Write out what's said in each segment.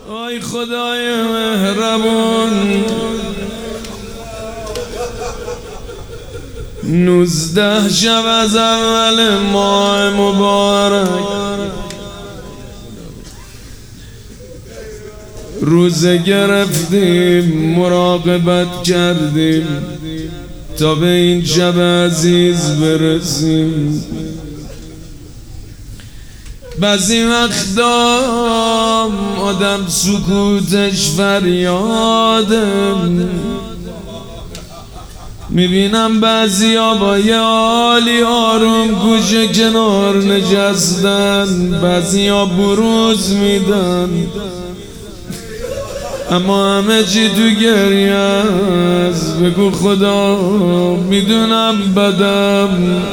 آی خدای مهربون 19 شب از اول ماه مبارک روزه گرفتیم مراقبت کردیم تا به این شب عزیز برسیم. بعضی وقتا آدم سکوتش فریاده، میبینم بعضیا با یه حالی آروم گوشه کنار نشستن، بعضیا بروز میدن، اما همه چی تو گریه است. بگو خدا میدونم بدم،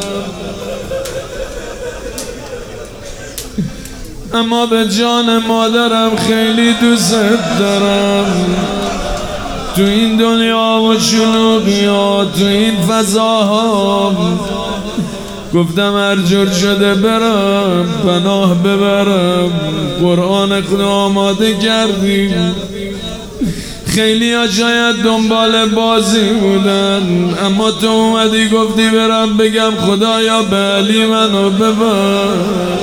اما به جان مادرم خیلی دوست دارم. تو این دنیا و شلوغیات، تو این فضاها گفتم هر جور شده برم پناه ببرم. قرآن خدا آماده کردیم. خیلی ها شاید دنبال بازی بودن، اما تو اومدی گفتی برم بگم خدایا به علی منو ببر.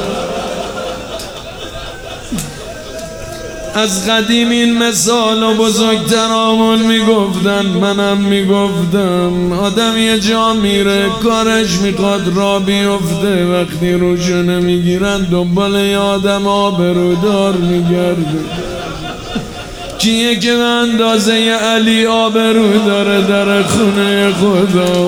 از قدیم این مثال و بزرگترامون میگفتن، منم میگفتم. آدم یه جا میره کارش میخواد را بیفته، وقتی روشو نمیگیرن دنبال یه آدم آبرودار میگرده. کیه که به اندازه ی علی آبرو داره در خونه خدا؟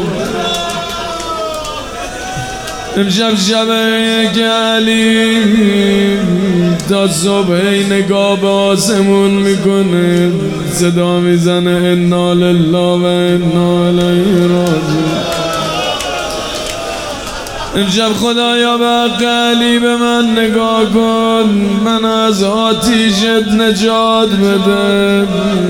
امشب شبه که علی تا صبح نگاه به آسمون میکنه، صدا میزنه انا لله و انا الیه راجعون. امشب خدایا به حق علی به من نگاه کن، من از آتیشت نجات بده.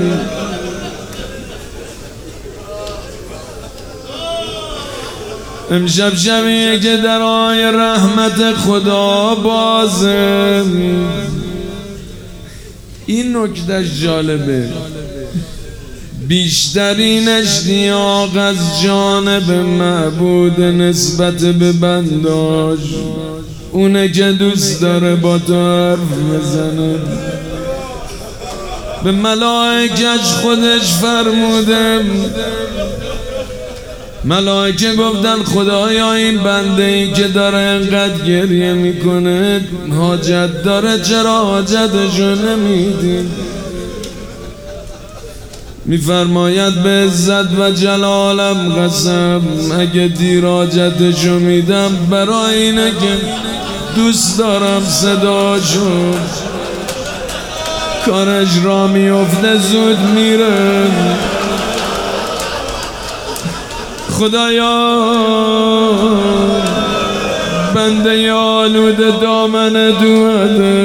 امشب شبیه که درهای رحمت خدا بازه. این نکتهش جالبه، بیشترین اشتیاق از جانب معبود نسبت به بنداش اونه که دوست داره با تو حرف بزنه. به ملائکش خودش فرموده، ملائکه گفتن خدایا این بنده ای که داره انقدر گریه میکنه حاجت داره، چرا حاجتشو نمیدی؟ میفرماید به عزت و جلالم قسم اگه دیر حاجتشو میدم برای اینه که دوست دارم صداشو، کارش را میفته زود میره. خدایا بنده آلوده دامن دوده،